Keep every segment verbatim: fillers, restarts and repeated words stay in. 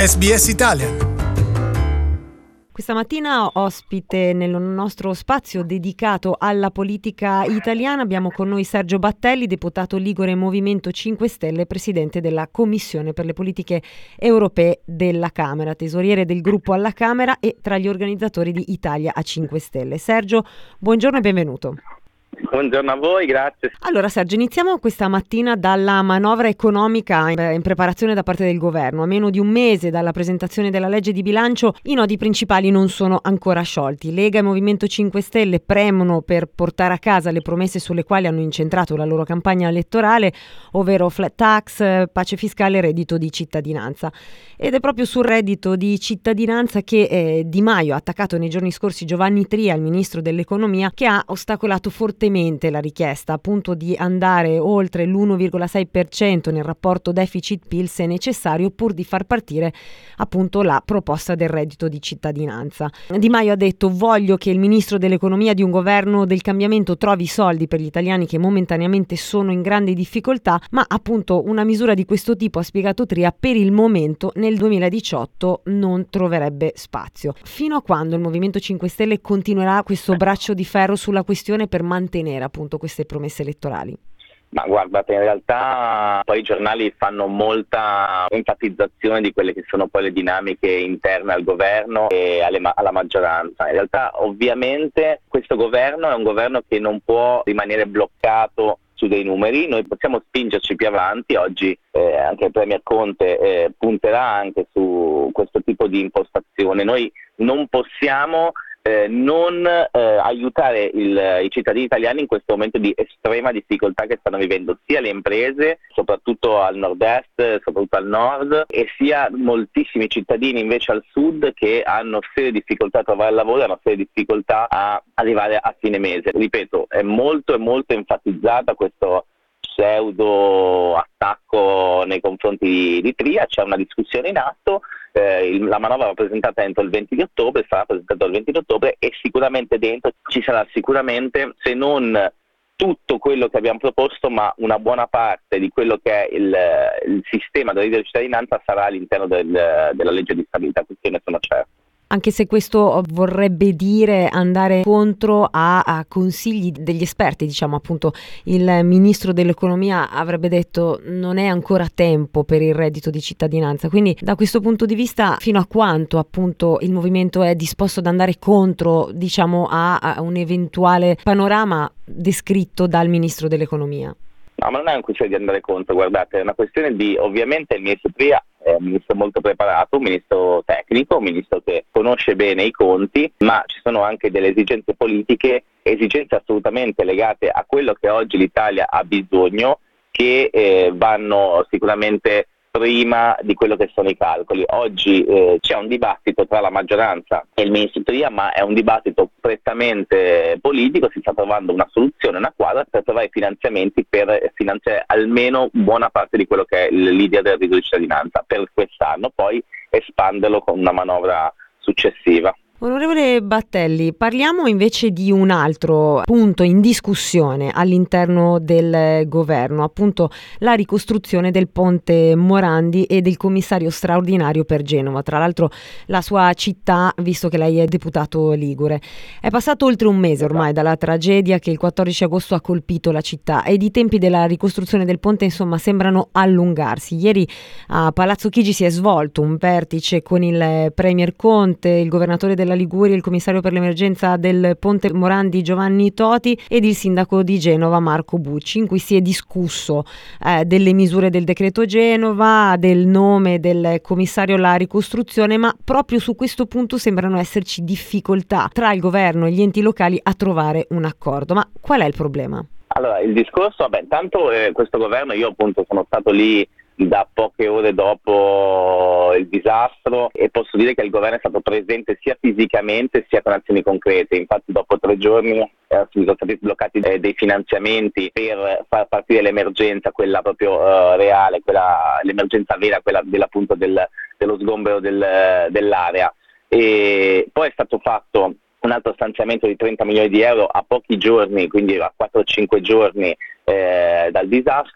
S B S Italian. Questa mattina ospite nel nostro spazio dedicato alla politica italiana abbiamo con noi Sergio Battelli, deputato Ligure Movimento cinque Stelle, presidente della Commissione per le politiche europee della Camera, tesoriere del gruppo alla Camera e tra gli organizzatori di Italia a cinque Stelle. Sergio, buongiorno e benvenuto. Buongiorno a voi, grazie. Allora Sergio, iniziamo questa mattina dalla manovra economica in preparazione da parte del governo. A meno di un mese dalla presentazione della legge di bilancio, i nodi principali non sono ancora sciolti. Lega e Movimento cinque Stelle premono per portare a casa le promesse sulle quali hanno incentrato la loro campagna elettorale, ovvero flat tax, pace fiscale e reddito di cittadinanza. Ed è proprio sul reddito di cittadinanza che eh, Di Maio ha attaccato nei giorni scorsi Giovanni Tria, il ministro dell'economia, che ha ostacolato fortemente la richiesta appunto di andare oltre l'uno virgola sei per cento nel rapporto deficit P I L se necessario, pur di far partire appunto la proposta del reddito di cittadinanza. Di Maio ha detto: voglio che il ministro dell'economia di un governo del cambiamento trovi i soldi per gli italiani che momentaneamente sono in grande difficoltà, ma appunto una misura di questo tipo, ha spiegato Tria, per il momento nel duemiladiciotto non troverebbe spazio. Fino a quando il Movimento cinque Stelle continuerà questo braccio di ferro sulla questione per mantenere appunto queste promesse elettorali? Ma guardate, in realtà poi i giornali fanno molta enfatizzazione di quelle che sono poi le dinamiche interne al governo e alle, alla maggioranza. In realtà ovviamente questo governo è un governo che non può rimanere bloccato su dei numeri, noi possiamo spingerci più avanti. Oggi eh, anche il Premier Conte eh, punterà anche su questo tipo di impostazione. Noi non possiamo Eh, non eh, aiutare il, i cittadini italiani in questo momento di estrema difficoltà che stanno vivendo sia le imprese, soprattutto al nord-est, soprattutto al nord, e sia moltissimi cittadini invece al sud che hanno serie difficoltà a trovare lavoro, hanno serie difficoltà a arrivare a fine mese. Ripeto, è molto e molto enfatizzata questo pseudo attacco nei confronti di, di Tria. C'è una discussione in atto, eh, il, la manovra va presentata entro il venti di ottobre, sarà presentata il venti di ottobre e sicuramente dentro ci sarà sicuramente, se non tutto quello che abbiamo proposto, ma una buona parte di quello che è il, il sistema del reddito di cittadinanza sarà all'interno del, della legge di stabilità, questo ne sono certo. Anche se questo vorrebbe dire andare contro a, a consigli degli esperti, diciamo appunto il ministro dell'economia avrebbe detto non è ancora tempo per il reddito di cittadinanza, quindi da questo punto di vista fino a quanto appunto il movimento è disposto ad andare contro, diciamo, a, a un eventuale panorama descritto dal ministro dell'economia? No, ma non è una questione di andare contro, guardate, è una questione di, ovviamente il ministro Tria è un ministro molto preparato, un ministro tecnico, un ministro che conosce bene i conti, ma ci sono anche delle esigenze politiche, esigenze assolutamente legate a quello che oggi l'Italia ha bisogno, che eh, vanno sicuramente prima di quello che sono i calcoli. Oggi eh, c'è un dibattito tra la maggioranza e il ministro Tria, ma è un dibattito prettamente politico. Si sta trovando una soluzione, una quadra per trovare finanziamenti per finanziare almeno buona parte di quello che è il leader del reddito di cittadinanza per quest'anno, poi espanderlo con una manovra successiva. Onorevole Battelli, parliamo invece di un altro punto in discussione all'interno del governo, appunto la ricostruzione del ponte Morandi e del commissario straordinario per Genova, tra l'altro la sua città, visto che lei è deputato ligure. È passato oltre un mese ormai dalla tragedia che il quattordici agosto ha colpito la città ed i tempi della ricostruzione del ponte insomma sembrano allungarsi. Ieri a Palazzo Chigi si è svolto un vertice con il Premier Conte, il governatore del della Liguria, il commissario per l'emergenza del Ponte Morandi Giovanni Toti ed il sindaco di Genova Marco Bucci, in cui si è discusso eh, delle misure del decreto Genova, del nome del commissario alla ricostruzione, ma proprio su questo punto sembrano esserci difficoltà tra il governo e gli enti locali a trovare un accordo. Ma qual è il problema? Allora, il discorso, vabbè, intanto eh, questo governo, io appunto sono stato lì da poche ore dopo il disastro e posso dire che il governo è stato presente sia fisicamente sia con azioni concrete. Infatti dopo tre giorni eh, sono stati sbloccati dei, dei finanziamenti per far partire l'emergenza, quella proprio uh, reale, quella, l'emergenza vera, quella dell'appunto del, dello sgombero del, dell'area. E poi è stato fatto un altro stanziamento di trenta milioni di euro a pochi giorni, quindi a quattro cinque giorni eh, dal disastro.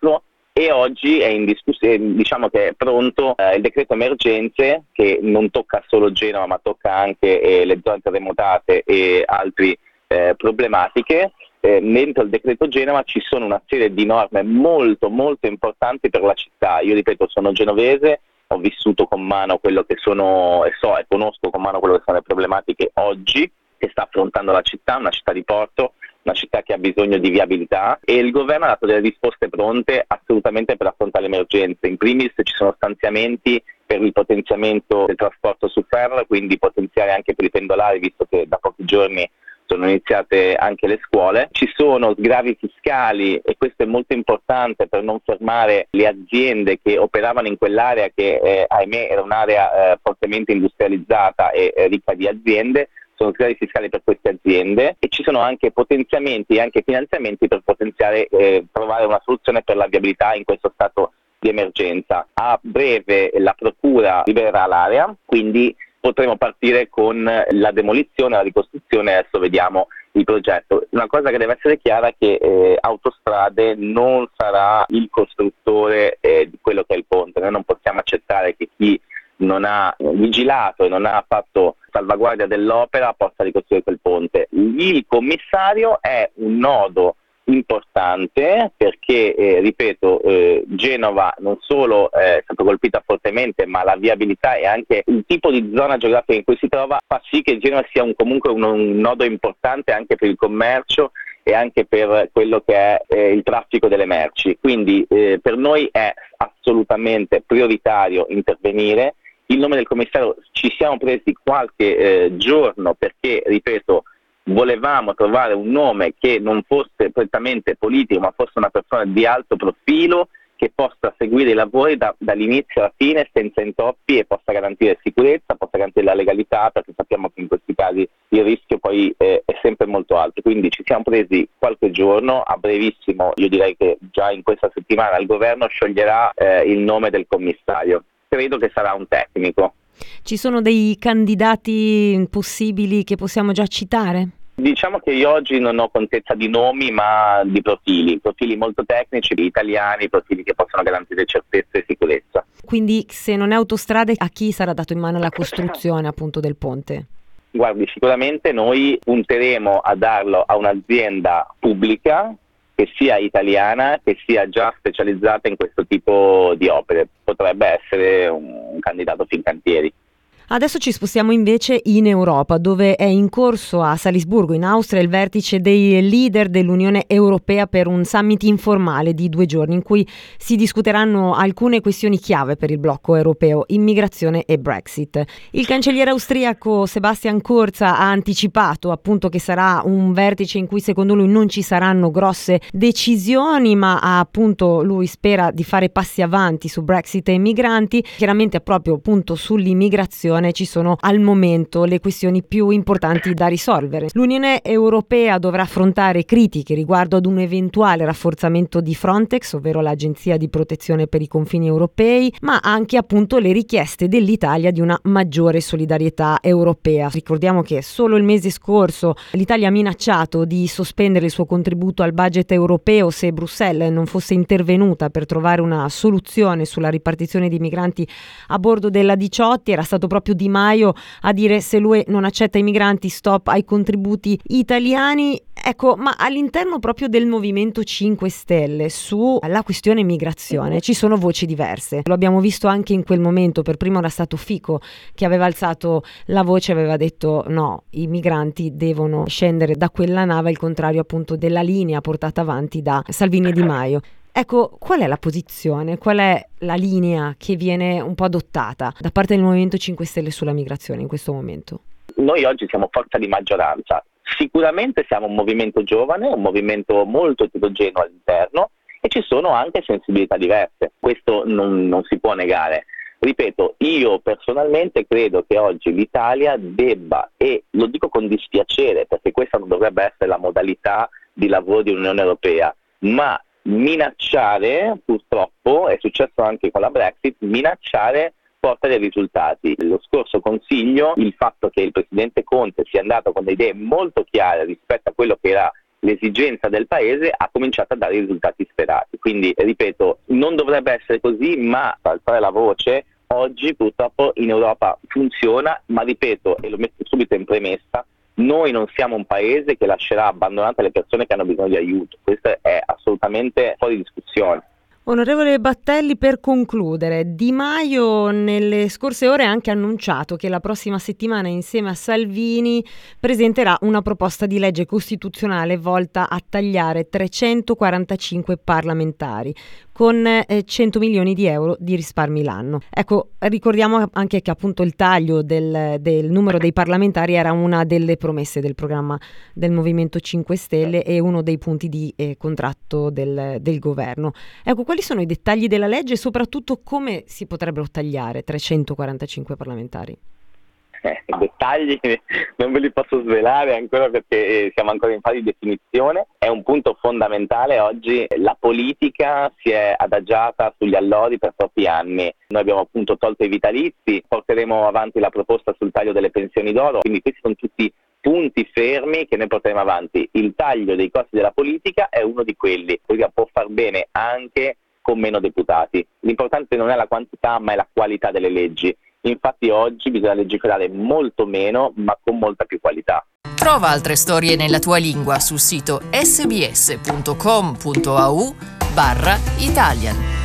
e oggi è in discussione, diciamo che è pronto eh, il decreto emergenze, che non tocca solo Genova ma tocca anche eh, le zone terremotate e altre eh, problematiche. Eh, dentro il decreto Genova ci sono una serie di norme molto molto importanti per la città. Io ripeto, sono genovese, ho vissuto con mano quello che sono e so e conosco con mano quello che sono le problematiche oggi che sta affrontando la città, una città di porto, una città che ha bisogno di viabilità, e il governo ha dato delle risposte pronte assolutamente per affrontare le emergenze. In primis ci sono stanziamenti per il potenziamento del trasporto su ferro, quindi potenziare anche per i pendolari, visto che da pochi giorni sono iniziate anche le scuole. Ci sono sgravi fiscali, e questo è molto importante per non fermare le aziende che operavano in quell'area che eh, ahimè era un'area eh, fortemente industrializzata e eh, ricca di aziende. Sono sgravi fiscali per queste aziende, e ci sono anche potenziamenti e anche finanziamenti per potenziare eh, trovare una soluzione per la viabilità in questo stato di emergenza. A breve la procura libererà l'area, quindi potremo partire con la demolizione, la ricostruzione. Adesso vediamo il progetto. Una cosa che deve essere chiara è che eh, Autostrade non sarà il costruttore eh, di quello che è il ponte. Noi non possiamo accettare che chi non ha vigilato e non ha fatto salvaguardia dell'opera possa ricostruire quel ponte. Il commissario è un nodo importante perché, eh, ripeto, eh, Genova non solo è stata colpita fortemente, ma la viabilità e anche il tipo di zona geografica in cui si trova fa sì che Genova sia un, comunque un, un nodo importante anche per il commercio e anche per quello che è eh, il traffico delle merci. Quindi eh, per noi è assolutamente prioritario intervenire. Il nome del commissario ci siamo presi qualche eh, giorno perché, ripeto, volevamo trovare un nome che non fosse prettamente politico, ma fosse una persona di alto profilo che possa seguire i lavori da, dall'inizio alla fine senza intoppi e possa garantire sicurezza, possa garantire la legalità, perché sappiamo che in questi casi il rischio poi eh, è sempre molto alto. Quindi ci siamo presi qualche giorno, a brevissimo, io direi che già in questa settimana il governo scioglierà eh, il nome del commissario. Credo che sarà un tecnico. Ci sono dei candidati possibili che possiamo già citare? Diciamo che io oggi non ho contezza di nomi, ma di profili, profili molto tecnici, italiani, profili che possono garantire certezza e sicurezza. Quindi se non è Autostrade, a chi sarà dato in mano la costruzione appunto del ponte? Guardi, sicuramente noi punteremo a darlo a un'azienda pubblica che sia italiana, che sia già specializzata in questo tipo di opere. Potrebbe essere un candidato Fincantieri. Adesso ci spostiamo invece in Europa, dove è in corso a Salisburgo, in Austria, il vertice dei leader dell'Unione Europea per un summit informale di due giorni in cui si discuteranno alcune questioni chiave per il blocco europeo, immigrazione e Brexit. Il cancelliere austriaco Sebastian Kurz ha anticipato appunto che sarà un vertice in cui secondo lui non ci saranno grosse decisioni, ma appunto lui spera di fare passi avanti su Brexit e migranti. Chiaramente proprio appunto sull'immigrazione ci sono al momento le questioni più importanti da risolvere. L'Unione Europea dovrà affrontare critiche riguardo ad un eventuale rafforzamento di Frontex, ovvero l'Agenzia di protezione per i confini europei, ma anche appunto le richieste dell'Italia di una maggiore solidarietà europea. Ricordiamo che solo il mese scorso l'Italia ha minacciato di sospendere il suo contributo al budget europeo se Bruxelles non fosse intervenuta per trovare una soluzione sulla ripartizione di migranti a bordo della diciotto. Era stato proprio Di Maio a dire: se l'U E non accetta i migranti, stop ai contributi italiani. Ecco, ma all'interno proprio del Movimento cinque Stelle sulla questione migrazione ci sono voci diverse. Lo abbiamo visto anche in quel momento. Per primo era stato Fico che aveva alzato la voce, aveva detto no, i migranti devono scendere da quella nave, il contrario appunto della linea portata avanti da Salvini e Di Maio. Ecco, qual è la posizione, qual è la linea che viene un po' adottata da parte del Movimento cinque Stelle sulla migrazione in questo momento? Noi oggi siamo forza di maggioranza, sicuramente siamo un movimento giovane, un movimento molto eterogeneo all'interno e ci sono anche sensibilità diverse, questo non, non si può negare. Ripeto, io personalmente credo che oggi l'Italia debba, e lo dico con dispiacere perché questa non dovrebbe essere la modalità di lavoro dell'Unione Europea, ma minacciare, purtroppo è successo anche con la Brexit, minacciare porta dei risultati. Lo scorso Consiglio, il fatto che il Presidente Conte sia andato con delle idee molto chiare rispetto a quello che era l'esigenza del paese ha cominciato a dare i risultati sperati. Quindi, ripeto, non dovrebbe essere così, ma per alzare la voce, oggi purtroppo in Europa funziona, ma ripeto, e lo metto subito in premessa, noi non siamo un paese che lascerà abbandonate le persone che hanno bisogno di aiuto. Questo è assolutamente fuori discussione. Onorevole Battelli, per concludere, Di Maio nelle scorse ore ha anche annunciato che la prossima settimana insieme a Salvini presenterà una proposta di legge costituzionale volta a tagliare trecentoquarantacinque parlamentari con eh, cento milioni di euro di risparmi l'anno. Ecco, ricordiamo anche che appunto il taglio del, del numero dei parlamentari era una delle promesse del programma del Movimento cinque Stelle e uno dei punti di eh, contratto del, del governo. Ecco, quali sono i dettagli della legge e soprattutto come si potrebbero tagliare trecentoquarantacinque parlamentari? Eh, I dettagli non ve li posso svelare ancora perché siamo ancora in fase di definizione. È un punto fondamentale oggi. La politica si è adagiata sugli allori per troppi anni. Noi abbiamo appunto tolto i vitalizi, porteremo avanti la proposta sul taglio delle pensioni d'oro, quindi questi sono tutti punti fermi che noi porteremo avanti. Il taglio dei costi della politica è uno di quelli. La politica può far bene anche con meno deputati. L'importante non è la quantità ma è la qualità delle leggi. Infatti oggi bisogna legiferare molto meno ma con molta più qualità. Trova altre storie nella tua lingua sul sito sbs punto com punto a u barra Italian.